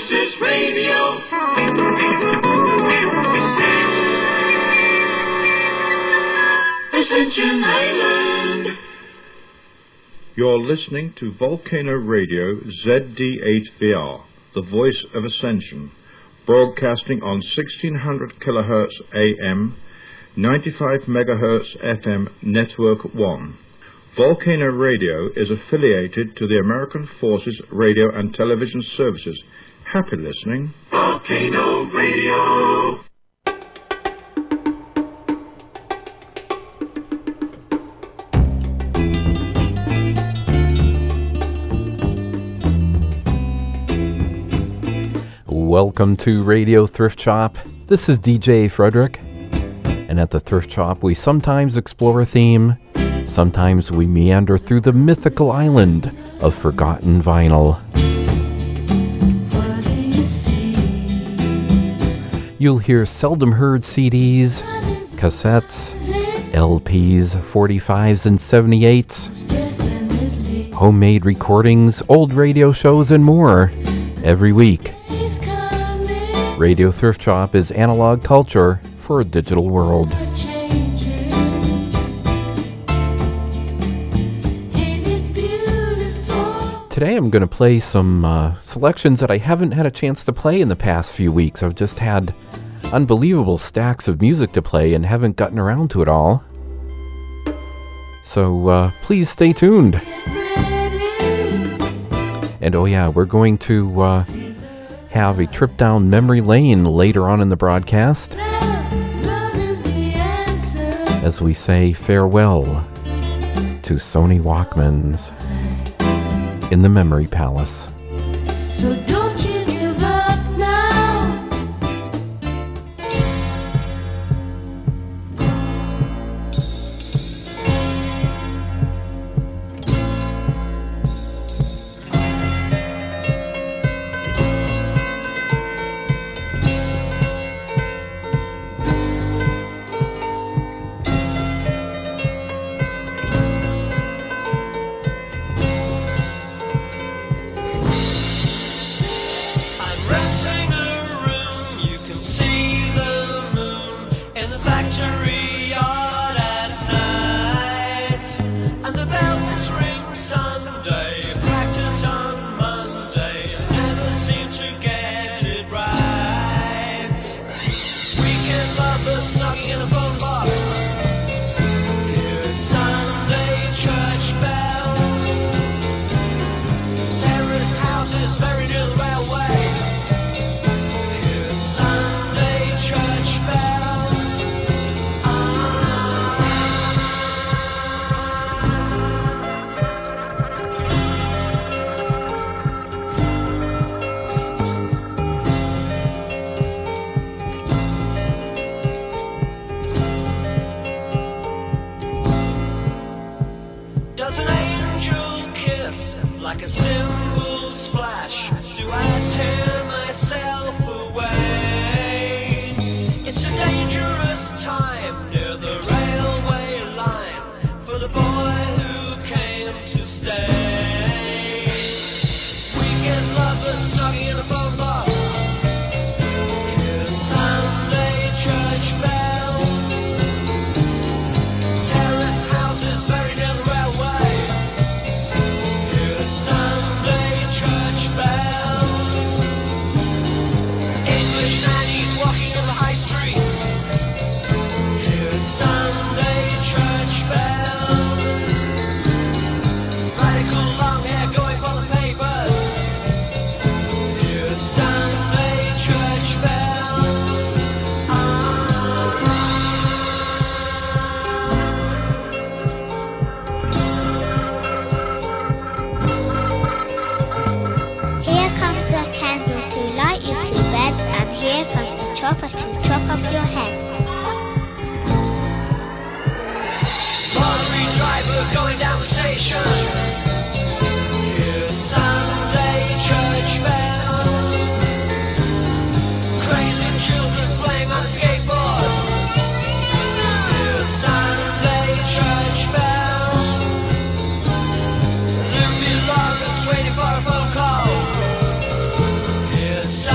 is Radio. Ascension Island. You're listening to Volcano Radio ZD8VR, the voice of Ascension, broadcasting on 1600 kHz AM, 95 MHz FM Network 1. Volcano Radio is affiliated to the American Forces Radio and Television Services. Happy listening. Volcano Radio. Welcome to Radio Thrift Shop. This is DJ Frederick. And at the Thrift Shop, we sometimes explore a theme. Sometimes we meander through the mythical island of forgotten vinyl. You'll hear seldom heard CDs, cassettes, LPs, 45s and 78s, homemade recordings, old radio shows, and more every week. Radio Thrift Shop is analog culture for a digital world. Today I'm going to play some selections that I haven't had a chance to play in the past few weeks. I've just had unbelievable stacks of music to play and haven't gotten around to it all. So please stay tuned. And oh yeah, we're going to have a trip down memory lane later on in the broadcast as we say farewell to Sony Walkmans in the Memory Palace. So don't you give up now. Lucy Lawrence waiting for a phone call. Here's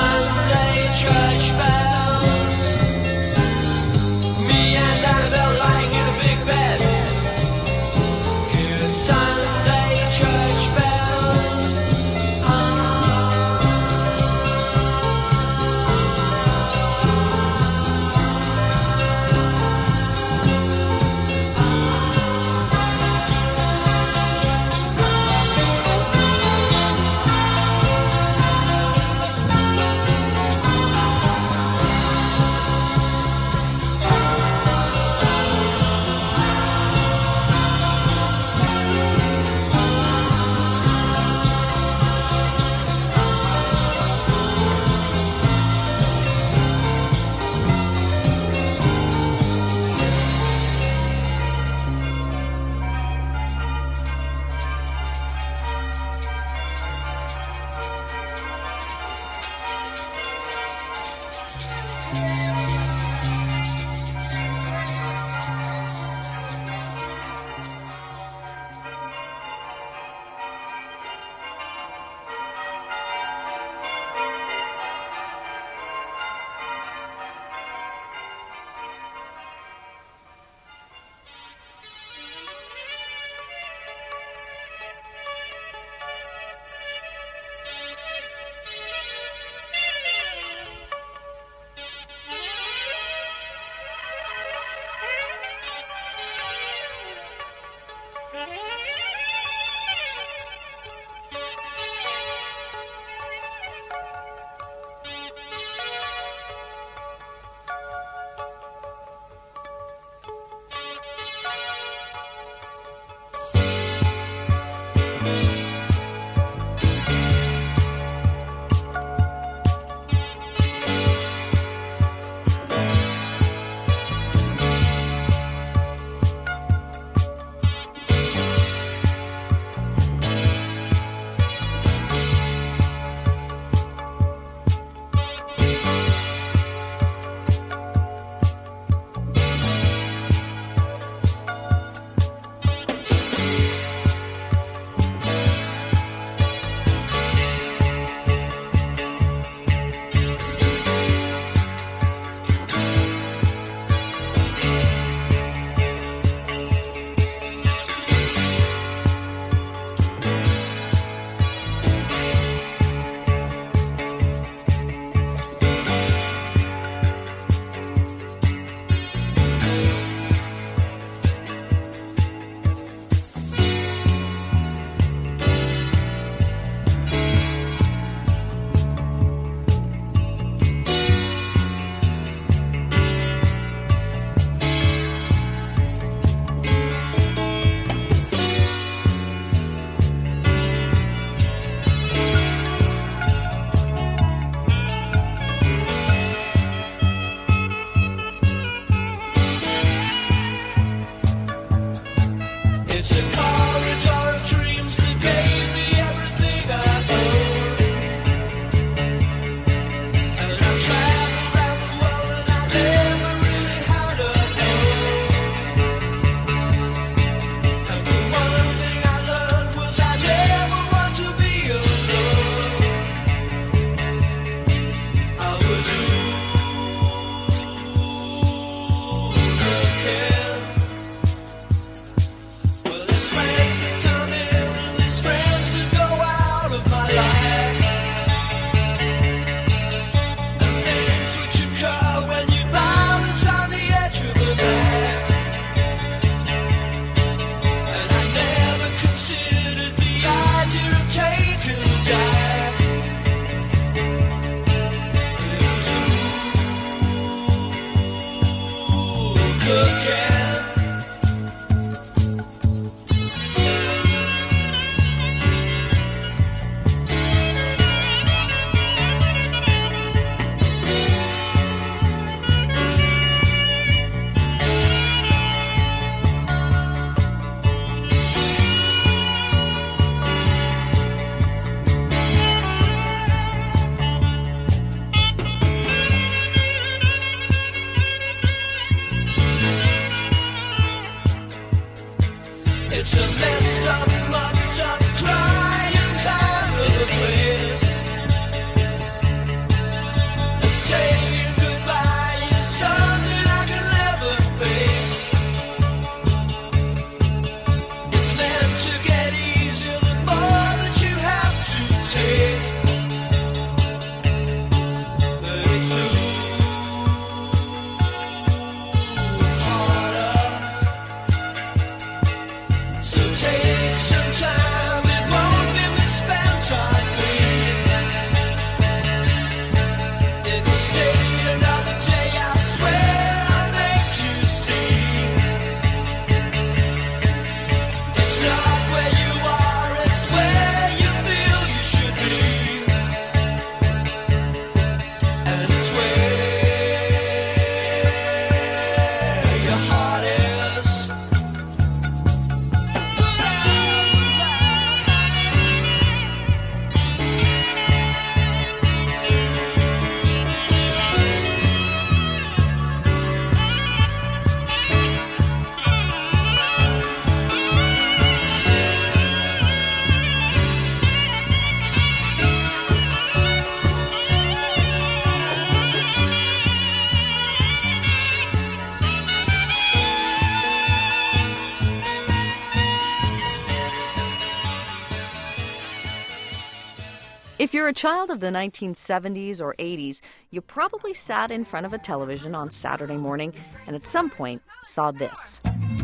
you're a child of the 1970s or 80s, you probably sat in front of a television on Saturday morning and at some point saw this.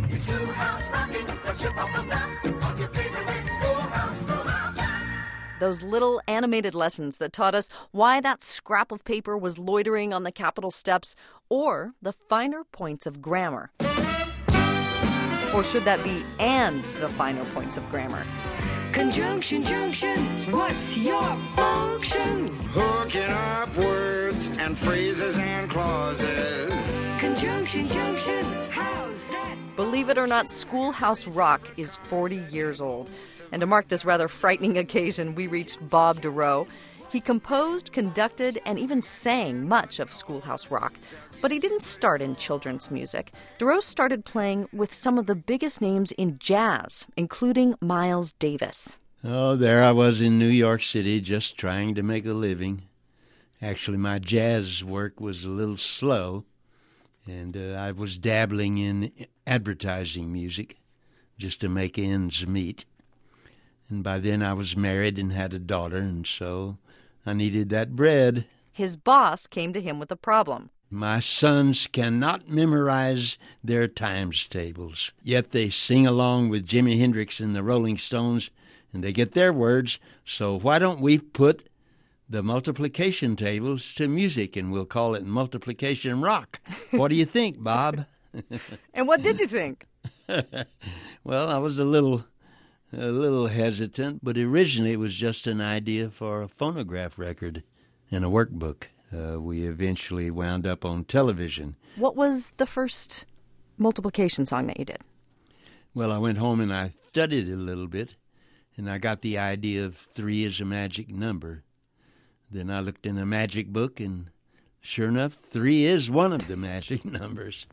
Those little animated lessons that taught us why that scrap of paper was loitering on the Capitol steps, or the finer points of grammar. Or should that be and the finer points of grammar? Conjunction, junction, what's your function? Hooking up words and phrases and clauses. Conjunction, junction, how's that? Believe it or not, Schoolhouse Rock is 40 years old. And to mark this rather frightening occasion, we reached Bob Dorough. He composed, conducted, and even sang much of Schoolhouse Rock. But he didn't start in children's music. Dorough started playing with some of the biggest names in jazz, including Miles Davis. Oh, there I was in New York City just trying to make a living. Actually, my jazz work was a little slow, and I was dabbling in advertising music just to make ends meet. And by then I was married and had a daughter, and so I needed that bread. His boss came to him with a problem. My sons cannot memorize their times tables, yet they sing along with Jimi Hendrix and the Rolling Stones, and they get their words. So why don't we put the multiplication tables to music, and we'll call it multiplication rock? What do you think, Bob? And what did you think? Well, I was a little hesitant, but originally it was just an idea for a phonograph record and a workbook. We eventually wound up on television. What was the first multiplication song that you did? Well, I went home and I studied it a little bit, and I got the idea of 3 is a magic number. Then I looked in the magic book, and sure enough, 3 is one of the magic numbers.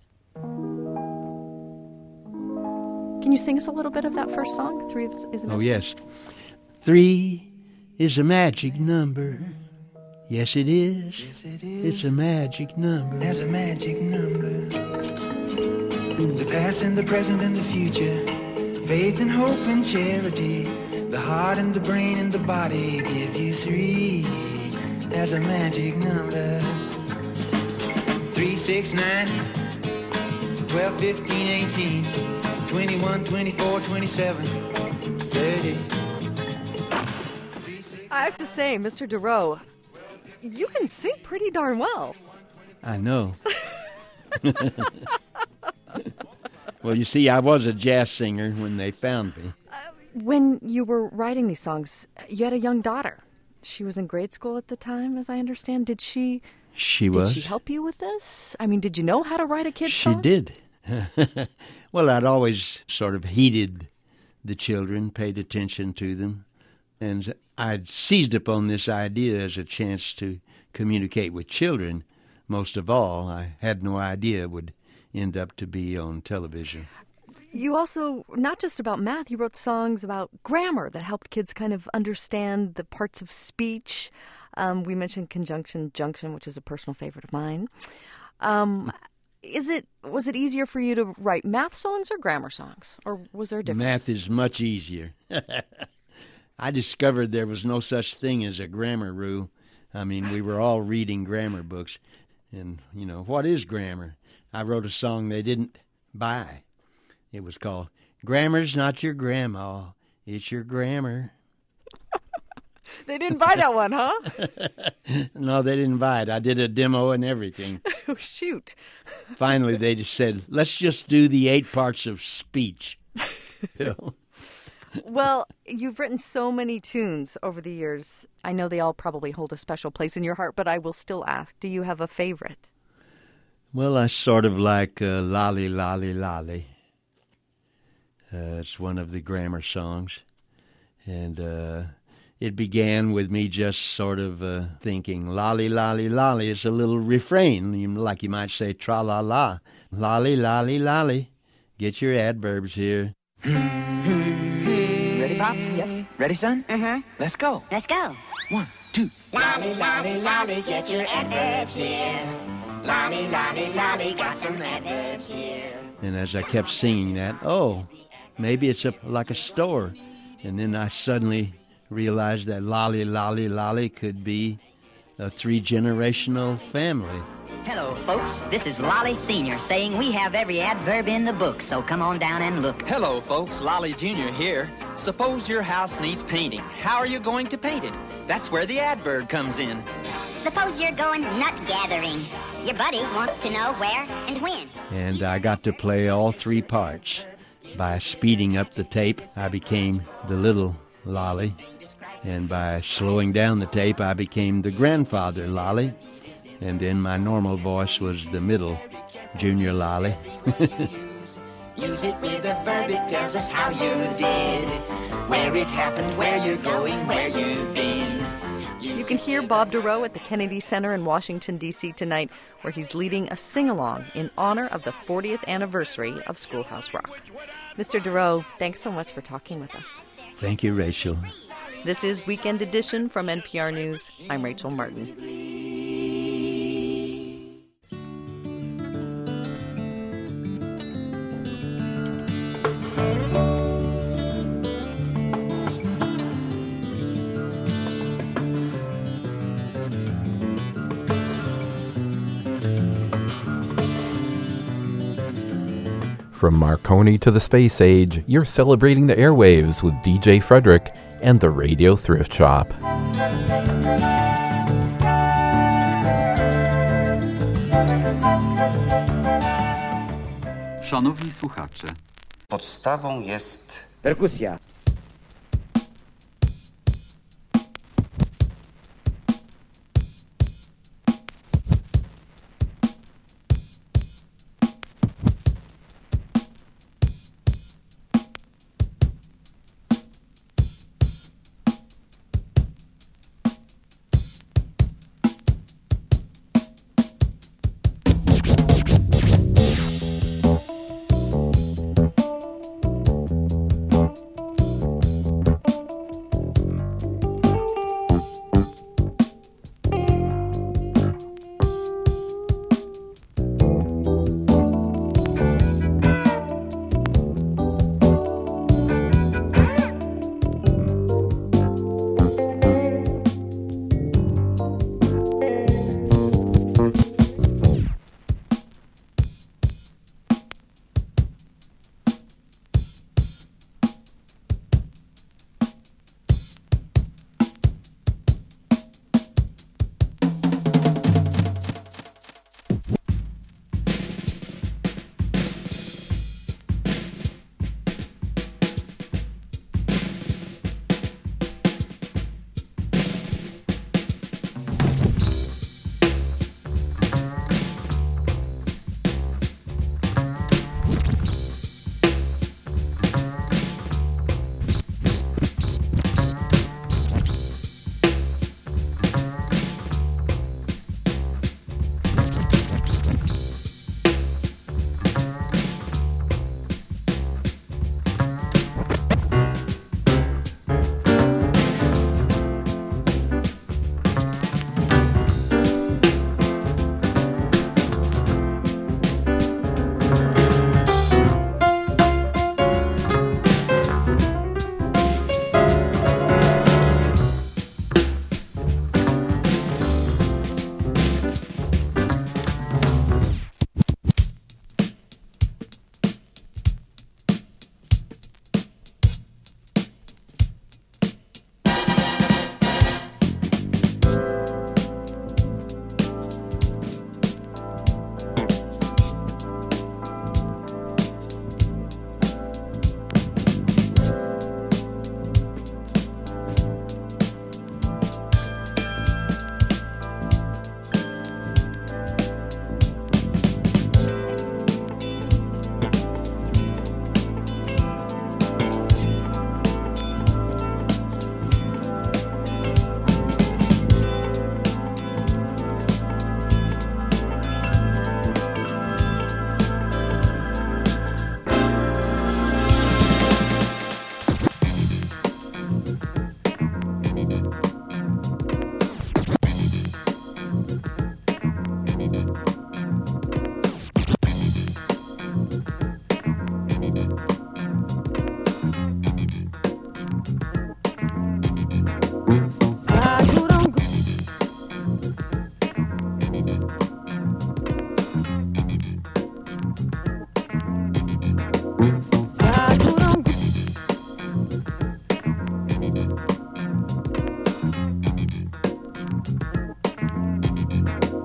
Can you sing us a little bit of that first song, 3 is a magic? Oh, yes. 3 is a magic number. Yes, it is. Yes, it is. It's a magic number. As a magic number. The past and the present and the future. Faith and hope and charity. The heart and the brain and the body give you 3 as a magic number. 3, 6, 9, 12, 15, 18, 21, 24, 27, 30. I have to say, Mr. Dorough, you can sing pretty darn well. I know. Well, you see, I was a jazz singer when they found me. When you were writing these songs, you had a young daughter. She was in grade school at the time, as I understand. Did she help you with this? I mean, did you know how to write a kid's song? She did. Well, I'd always sort of heeded the children, paid attention to them, and I'd seized upon this idea as a chance to communicate with children. Most of all, I had no idea it would end up to be on television. You also, not just about math, you wrote songs about grammar that helped kids kind of understand the parts of speech. We mentioned conjunction, junction, which is a personal favorite of mine. Was it easier for you to write math songs or grammar songs? Or was there a difference? Math is much easier. I discovered there was no such thing as a grammar rule. I mean, we were all reading grammar books. And, you know, what is grammar? I wrote a song they didn't buy. It was called Grammar's Not Your Grandma, It's Your Grammar. They didn't buy that one, huh? No, they didn't buy it. I did a demo and everything. Oh, shoot. Finally, they just said, let's just do the 8 parts of speech. You know? Well, you've written so many tunes over the years. I know they all probably hold a special place in your heart, but I will still ask, do you have a favorite? Well, I sort of like Lolly, Lolly, Lolly. It's one of the grammar songs. And it began with me just sort of thinking, lolly, lolly, lolly. It's a little refrain, like you might say, tra-la-la. Lolly, lolly, lolly. Get your adverbs here. Ready, Pop? Yep. Ready, son? Mm-hmm. Let's go. Let's go. 1, 2. Lolly, lolly, lolly, get your adverbs here. Lolly, lolly, lolly, got some adverbs here. And as I kept singing that, maybe it's like a store. And then I suddenly realized that Lolly, Lolly, Lolly could be a 3-generational family. Hello, folks. This is Lolly Sr. saying we have every adverb in the book, so come on down and look. Hello, folks. Lolly Jr. here. Suppose your house needs painting. How are you going to paint it? That's where the adverb comes in. Suppose you're going nut gathering. Your buddy wants to know where and when. And I got to play all 3 parts. By speeding up the tape, I became the little Lolly. And by slowing down the tape, I became the grandfather Lolly. And then my normal voice was the middle, Junior Lolly. Use it with a verb, it tells us how you did. Where it happened, where you're going, where you've been. You can hear Bob Dorough at the Kennedy Center in Washington, D.C. tonight, where he's leading a sing-along in honor of the 40th anniversary of Schoolhouse Rock. Mr. Dorough, thanks so much for talking with us. Thank you, Rachel. This is Weekend Edition from NPR News. I'm Rachel Martin. From Marconi to the space age, you're celebrating the airwaves with DJ Frederick and the Radio Thrift Shop. Szanowni słuchacze. Podstawą jest perkusja.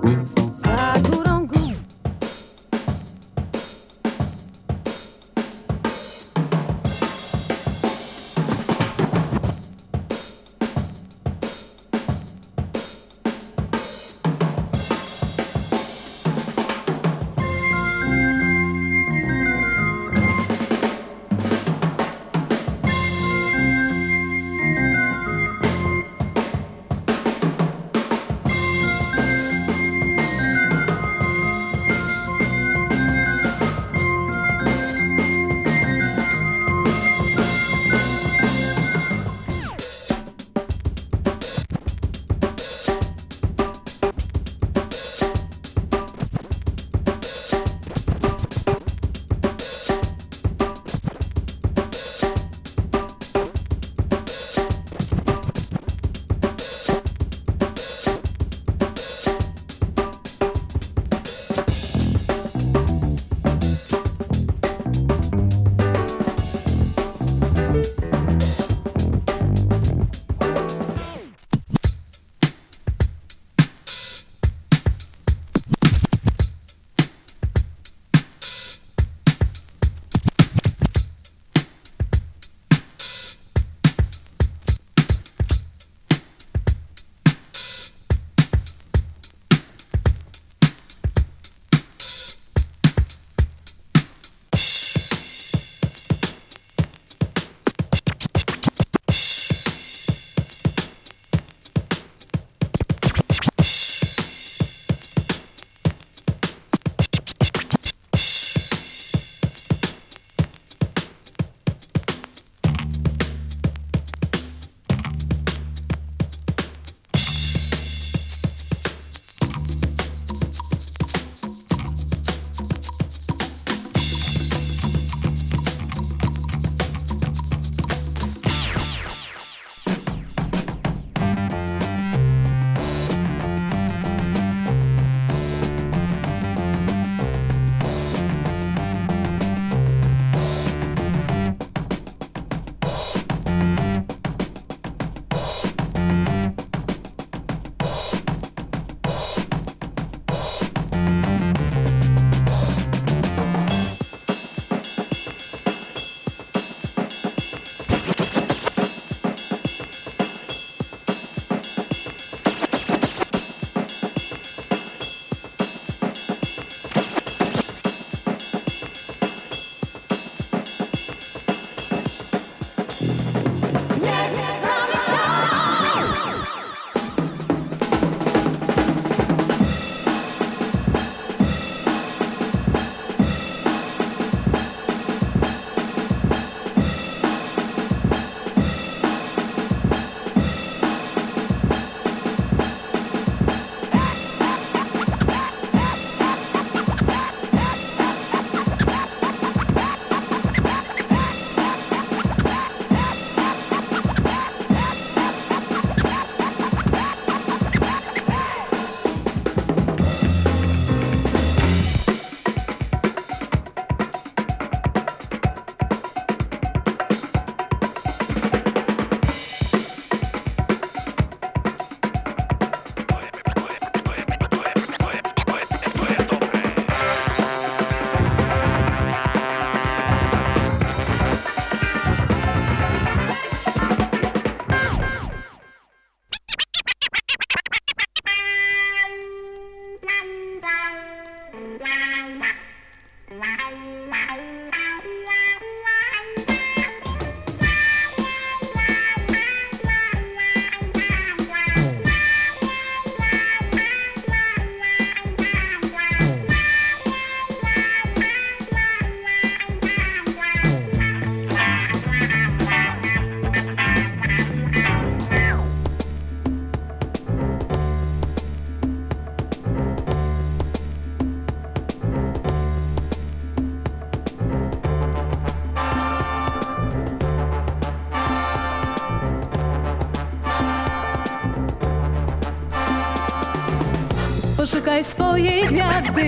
Poszukaj swojej gwiazdy.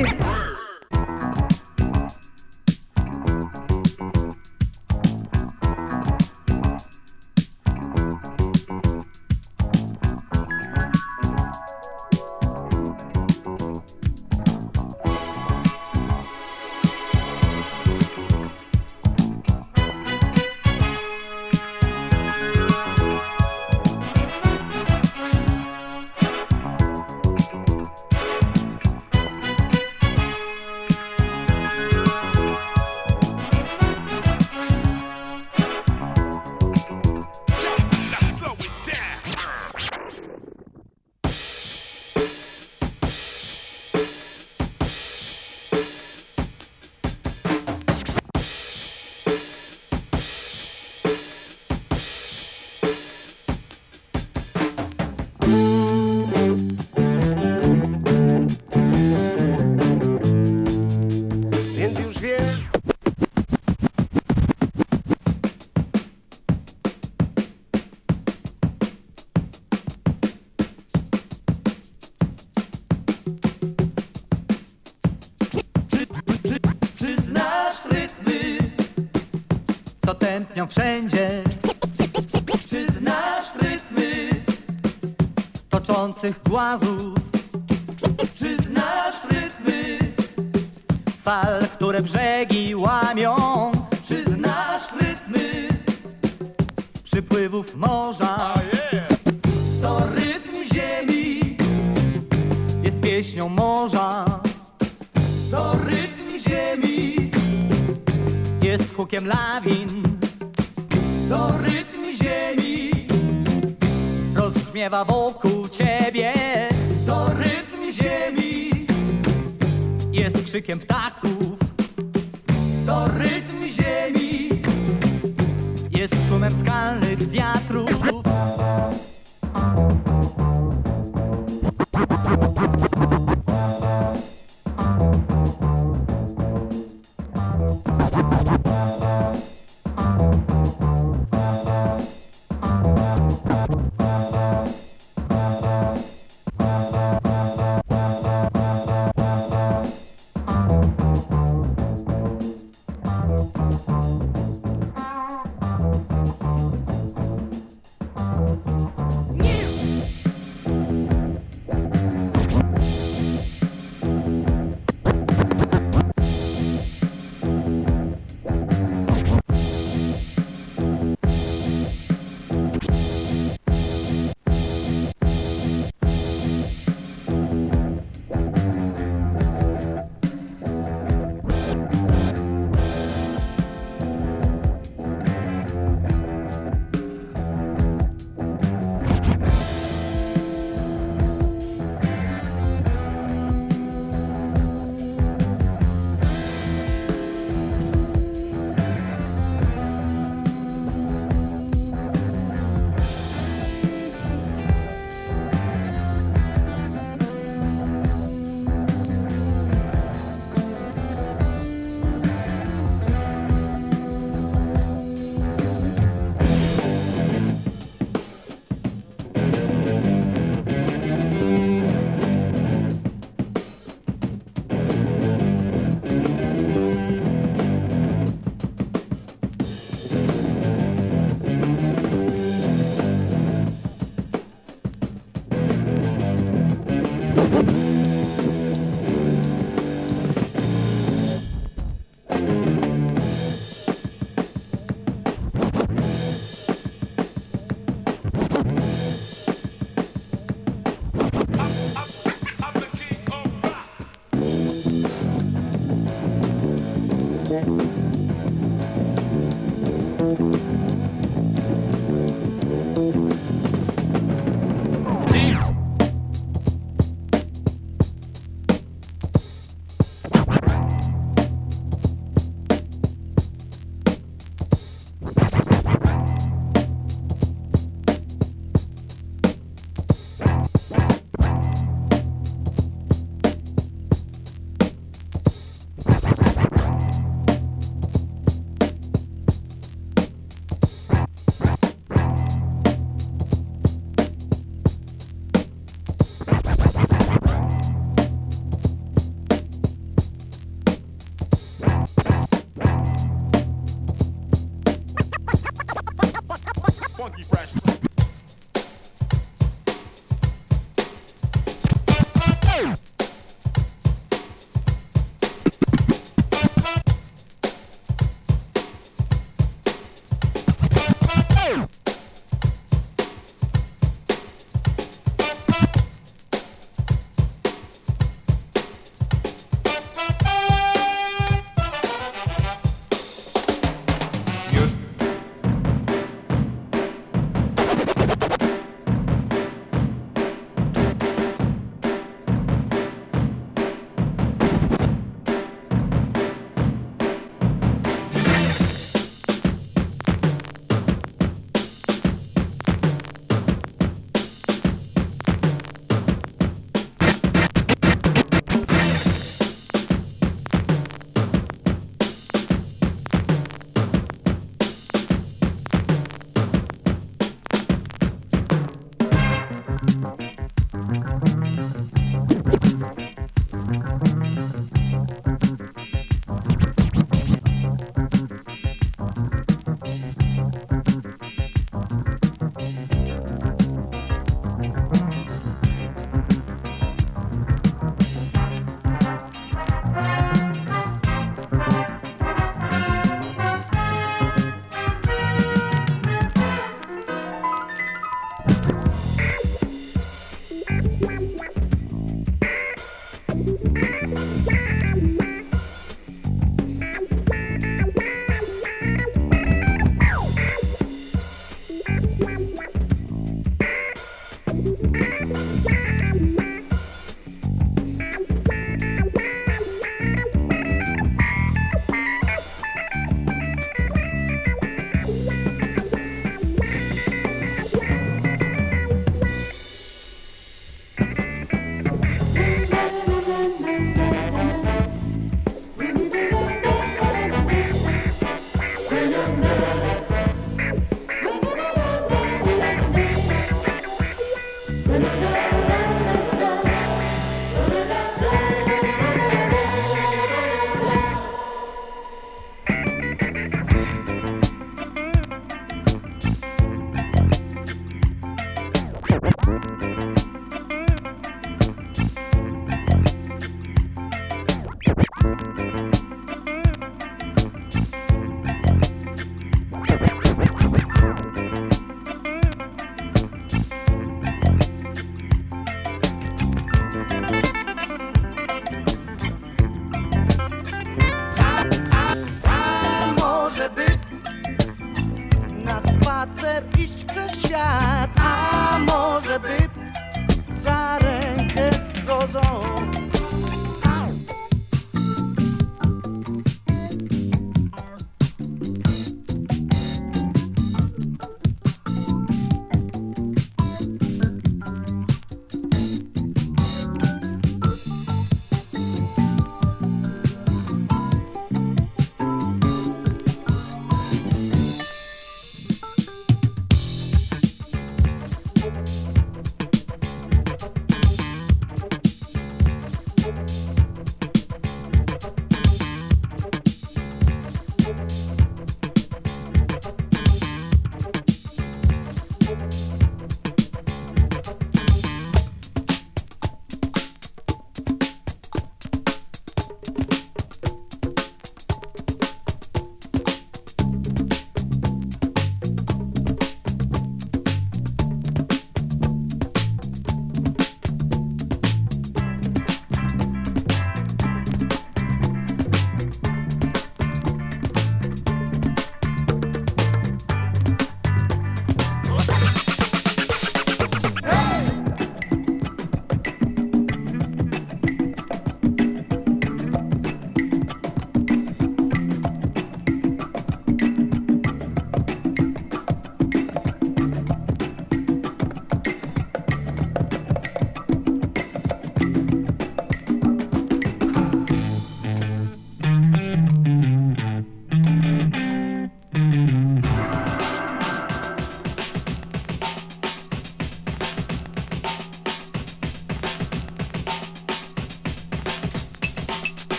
tętnią wszędzie. Czy znasz rytmy toczących głazów? Czy znasz rytmy fal, które brzegi łamią? Czy znasz rytmy przypływów morza? To rytm ziemi jest pieśnią morza. To rytm ziemi jest hukiem lawin. To rytm ziemi rozbrzmiewa wokół ciebie. To rytm ziemi jest krzykiem ptaków. To rytm ziemi jest szumem skalnych wiatrów.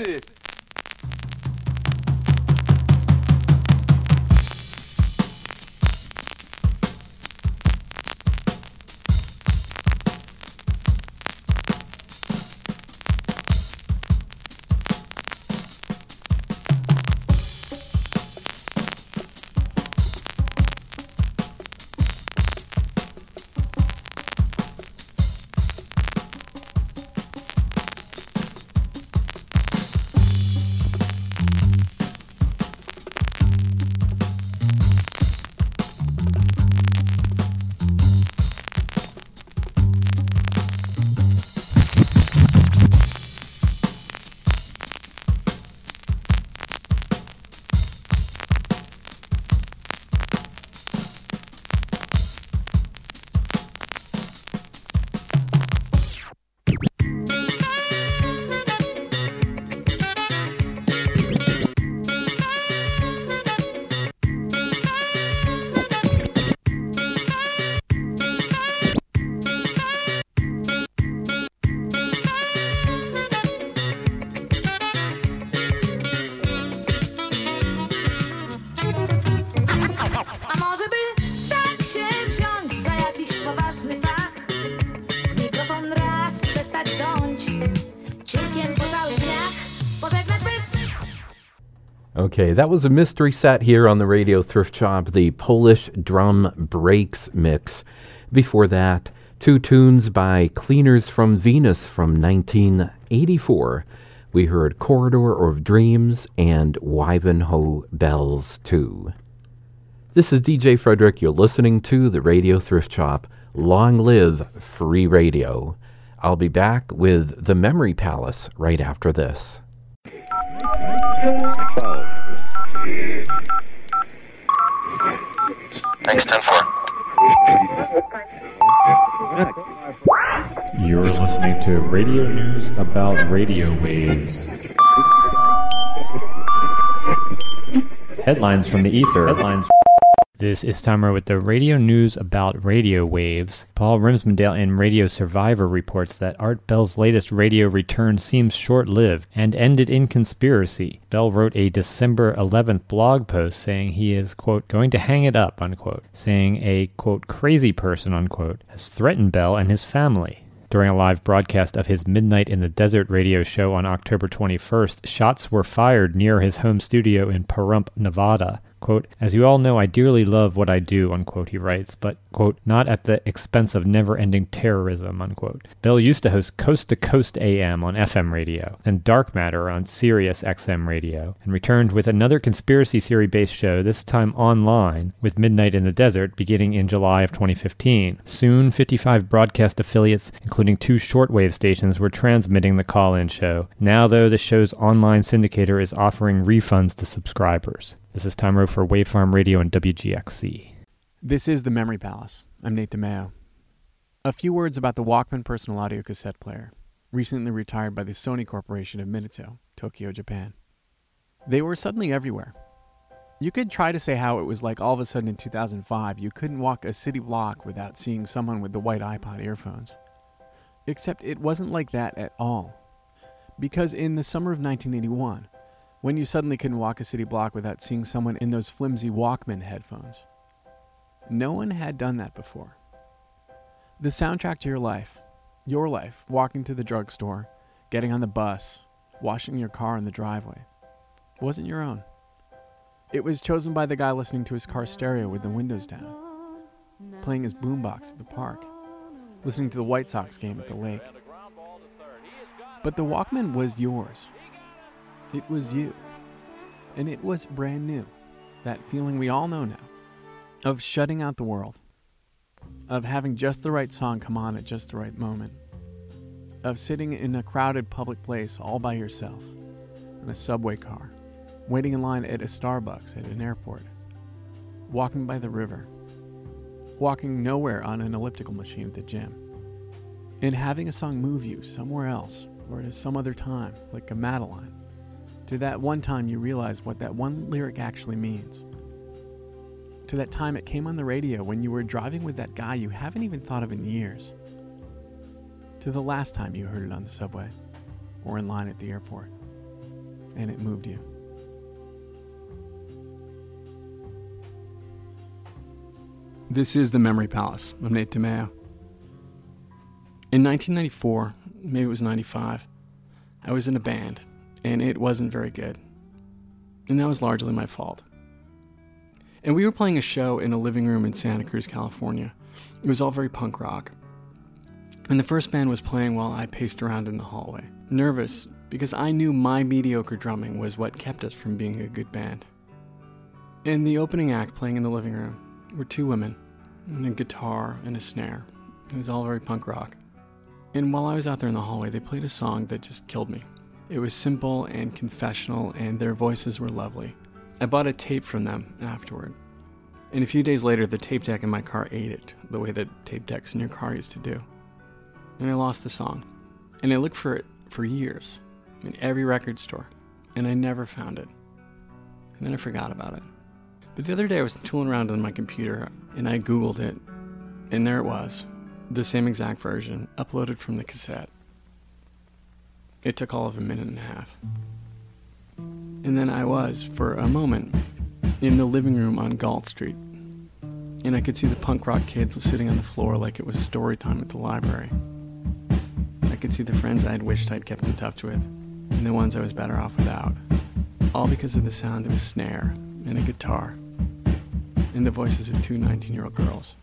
shit. A może by tak się wziąć za jakiś poważny fach? W mikrofon raz przestać dąć, ciurkiem po całych dniach, pożegnać bez... Okay, that was a mystery set here on the Radio Thrift Shop, the Polish Drum Breaks mix. Before that, two tunes by Cleaners from Venus from 1984. We heard Corridor of Dreams and Wivenhoe Bells 2. This is DJ Frederick. You're listening to the Radio Thrift Shop. Long live free radio. I'll be back with the Memory Palace right after this. Thanks, 10-4. You're listening to radio news about radio waves. Headlines from the ether. This is Timer with the radio news about radio waves. Paul Rimsmondale in Radio Survivor reports that Art Bell's latest radio return seems short-lived and ended in conspiracy. Bell wrote a December 11th blog post saying he is, quote, going to hang it up, unquote, saying a, quote, crazy person, unquote, has threatened Bell and his family. During a live broadcast of his Midnight in the Desert radio show on October 21st, shots were fired near his home studio in Pahrump, Nevada. Quote, as you all know, I dearly love what I do, unquote, he writes, but, quote, not at the expense of never-ending terrorism, unquote. Bell used to host Coast to Coast AM on FM radio, and Dark Matter on Sirius XM radio, and returned with another conspiracy theory-based show, this time online, with Midnight in the Desert, beginning in July of 2015. Soon, 55 broadcast affiliates, including 2 shortwave stations, were transmitting the call-in show. Now, though, the show's online syndicator is offering refunds to subscribers. This is Time Row for Wavefarm Radio and WGXC. This is the Memory Palace. I'm Nate DeMeo. A few words about the Walkman personal audio cassette player, recently retired by the Sony Corporation of Minato, Tokyo, Japan. They were suddenly everywhere. You could try to say how it was like all of a sudden in 2005 you couldn't walk a city block without seeing someone with the white iPod earphones. Except it wasn't like that at all. Because in the summer of 1981, when you suddenly couldn't walk a city block without seeing someone in those flimsy Walkman headphones, no one had done that before. The soundtrack to your life, walking to the drugstore, getting on the bus, washing your car in the driveway, wasn't your own. It was chosen by the guy listening to his car stereo with the windows down, playing his boombox at the park, listening to the White Sox game at the lake. But the Walkman was yours. It was you. And it was brand new. That feeling we all know now. Of shutting out the world. Of having just the right song come on at just the right moment. Of sitting in a crowded public place all by yourself. In a subway car. Waiting in line at a Starbucks at an airport. Walking by the river. Walking nowhere on an elliptical machine at the gym. And having a song move you somewhere else. Or to some other time, like a Madeline. To that one time you realize what that one lyric actually means. To that time it came on the radio when you were driving with that guy you haven't even thought of in years. To the last time you heard it on the subway or in line at the airport. and it moved you. This is the Memory Palace. I'm Nate DeMeo. In 1994, maybe it was 95, I was in a band, and it wasn't very good. And that was largely my fault. And we were playing a show in a living room in Santa Cruz, California. It was all very punk rock. And the first band was playing while I paced around in the hallway, nervous because I knew my mediocre drumming was what kept us from being a good band. And the opening act playing in the living room were two women, and a guitar and a snare. It was all very punk rock. And while I was out there in the hallway, they played a song that just killed me. It was simple and confessional, and their voices were lovely. I bought a tape from them afterward. And a few days later, the tape deck in my car ate it, the way that tape decks in your car used to do. And I lost the song. And I looked for it for years, in every record store, and I never found it. And then I forgot about it. But the other day I was tooling around on my computer, and I Googled it, and there it was, the same exact version, uploaded from the cassette. It took all of a minute and a half. And then I was, for a moment, in the living room on Galt Street, and I could see the punk rock kids sitting on the floor like it was story time at the library. I could see the friends I had wished I'd kept in touch with, and the ones I was better off without, all because of the sound of a snare and a guitar, and the voices of two 19-year-old girls.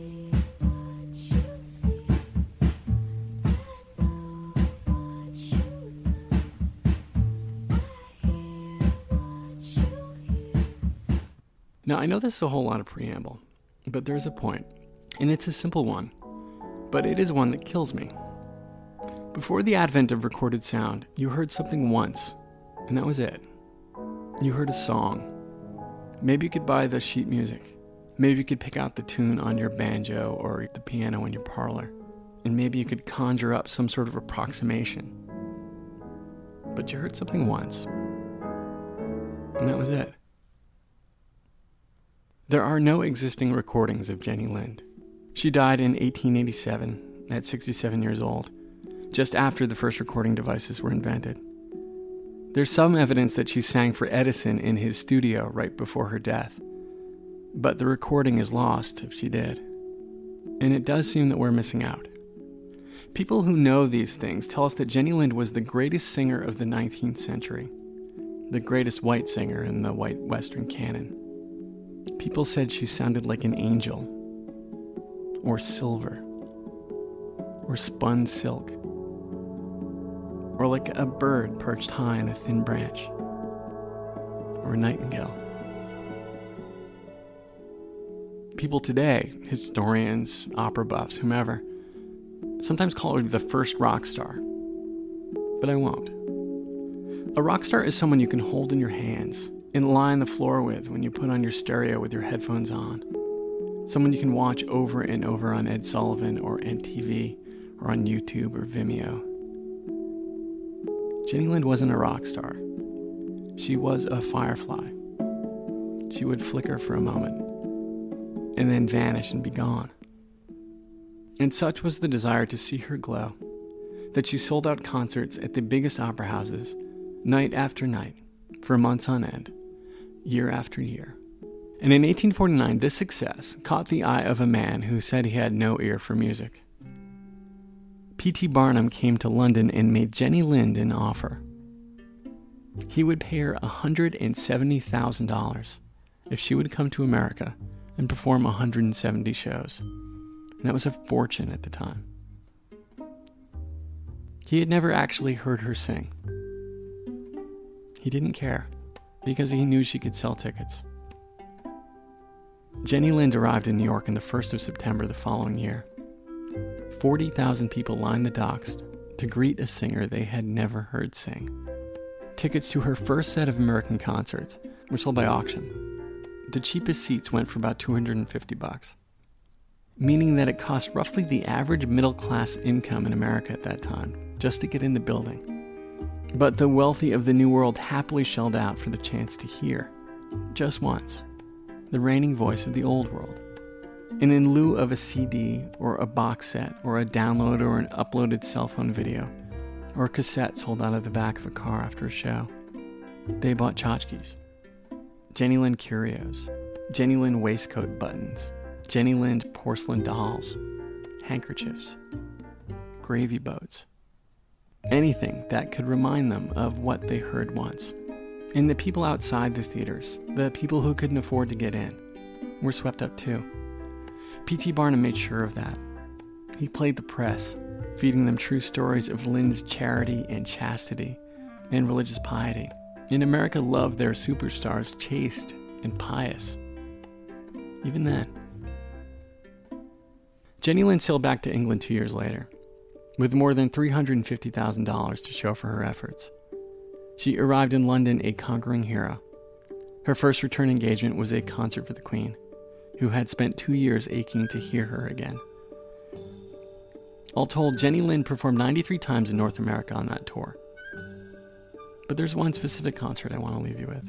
Now, I know this is a whole lot of preamble, but there's a point, and it's a simple one, but it is one that kills me. Before the advent of recorded sound, you heard something once, and that was it. You heard a song. Maybe you could buy the sheet music. Maybe you could pick out the tune on your banjo or the piano in your parlor, and maybe you could conjure up some sort of approximation. But you heard something once, and that was it. There are no existing recordings of Jenny Lind. She died in 1887 at 67 years old, just after the first recording devices were invented. There's some evidence that she sang for Edison in his studio right before her death, but the recording is lost if she did. And it does seem that we're missing out. People who know these things tell us that Jenny Lind was the greatest singer of the 19th century, the greatest white singer in the white Western canon. People said she sounded like an angel, or silver, or spun silk, or like a bird perched high on a thin branch, or a nightingale. People today, historians, opera buffs, whomever, sometimes call her the first rock star, but I won't. A rock star is someone you can hold in your hands and lie on the floor with when you put on your stereo with your headphones on. Someone you can watch over and over on Ed Sullivan or NTV or on YouTube or Vimeo. Jenny Lind wasn't a rock star. She was a firefly. She would flicker for a moment and then vanish and be gone. And such was the desire to see her glow that she sold out concerts at the biggest opera houses night after night for months on end, year after year. And in 1849, this success caught the eye of a man who said he had no ear for music. P.T. Barnum came to London and made Jenny Lind an offer. He would pay her $170,000 if she would come to America and perform 170 shows. And that was a fortune at the time. He had never actually heard her sing. He didn't care, because he knew she could sell tickets. Jenny Lind arrived in New York on the 1st of September the following year. 40,000 people lined the docks to greet a singer they had never heard sing. Tickets to her first set of American concerts were sold by auction. The cheapest seats went for about $250, meaning that it cost roughly the average middle-class income in America at that time just to get in the building. But the wealthy of the New World happily shelled out for the chance to hear, just once, the reigning voice of the Old World. And in lieu of a CD or a box set or a download or an uploaded cell phone video or a cassette sold out of the back of a car after a show, They bought tchotchkes, Jenny Lind curios, Jenny Lind waistcoat buttons, Jenny Lind porcelain dolls, handkerchiefs, gravy boats, anything that could remind them of what they heard once. And the people outside the theaters, the people who couldn't afford to get in, were swept up too. P.T. Barnum made sure of that. He played the press, feeding them true stories of Lind's charity and chastity and religious piety. And America loved their superstars chaste and pious. Even then. Jenny Lind sailed back to England 2 years later, with more than $350,000 to show for her efforts. She arrived in London a conquering hero. Her first return engagement was a concert for the Queen, who had spent 2 years aching to hear her again. All told, Jenny Lind performed 93 times in North America on that tour. But there's one specific concert I want to leave you with.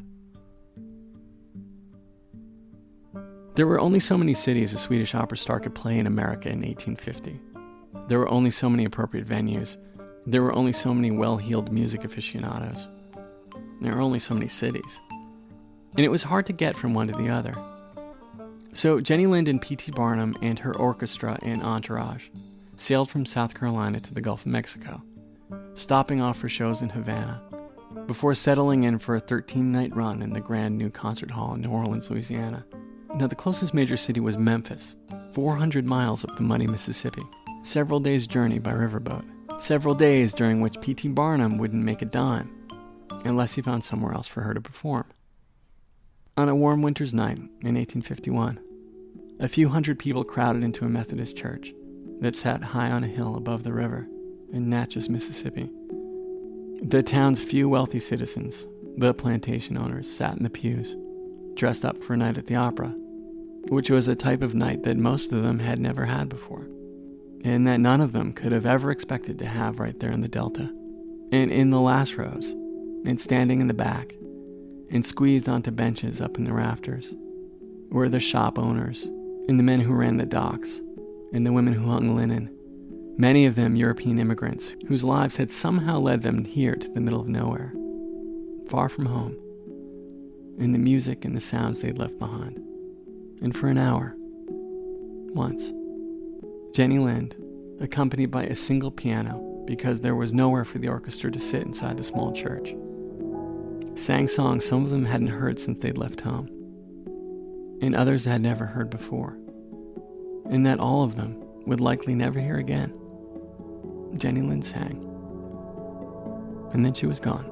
There were only so many cities a Swedish opera star could play in America in 1850. There were only so many appropriate venues. There were only so many well-heeled music aficionados. There were only so many cities. And it was hard to get from one to the other. So Jenny Lind and P.T. Barnum and her orchestra and entourage sailed from South Carolina to the Gulf of Mexico, stopping off for shows in Havana, before settling in for a 13-night run in the Grand New Concert Hall in New Orleans, Louisiana. Now, the closest major city was Memphis, 400 miles up the muddy Mississippi, several days' journey by riverboat, several days during which P.T. Barnum wouldn't make a dime, unless he found somewhere else for her to perform. On a warm winter's night in 1851, a few hundred people crowded into a Methodist church that sat high on a hill above the river in Natchez, Mississippi. The town's few wealthy citizens, the plantation owners, sat in the pews, dressed up for a night at the opera, which was a type of night that most of them had never had before, and that none of them could have ever expected to have right there in the Delta. And in the last rows, and standing in the back, and squeezed onto benches up in the rafters, were the shop owners, and the men who ran the docks, and the women who hung linen, many of them European immigrants whose lives had somehow led them here to the middle of nowhere, far from home, and the music and the sounds they'd left behind. And for an hour, once, Jenny Lind, accompanied by a single piano, because there was nowhere for the orchestra to sit inside the small church, sang songs some of them hadn't heard since they'd left home, and others had never heard before, and that all of them would likely never hear again. Jenny Lind sang, and then she was gone.